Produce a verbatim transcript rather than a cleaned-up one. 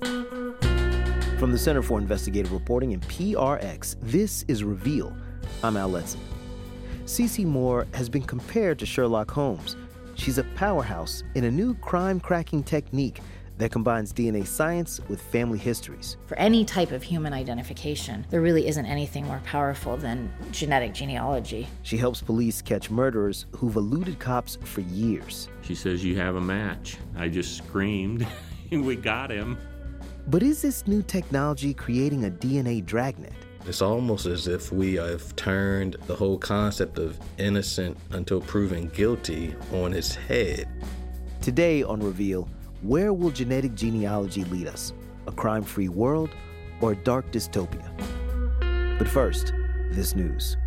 From the Center for Investigative Reporting and P R X, this is Reveal. I'm Al Letson. Cece Moore has been compared to Sherlock Holmes. She's a powerhouse in a new crime-cracking technique that combines D N A science with family histories. For any type of human identification, there really isn't anything more powerful than genetic genealogy. She helps police catch murderers who've eluded cops for years. She says, "You have a match." I just screamed, "We got him." But is this new technology creating a D N A dragnet? It's almost as if we have turned the whole concept of innocent until proven guilty on its head. Today on Reveal, where will genetic genealogy lead us? A crime-free world or a dark dystopia? But first, this news.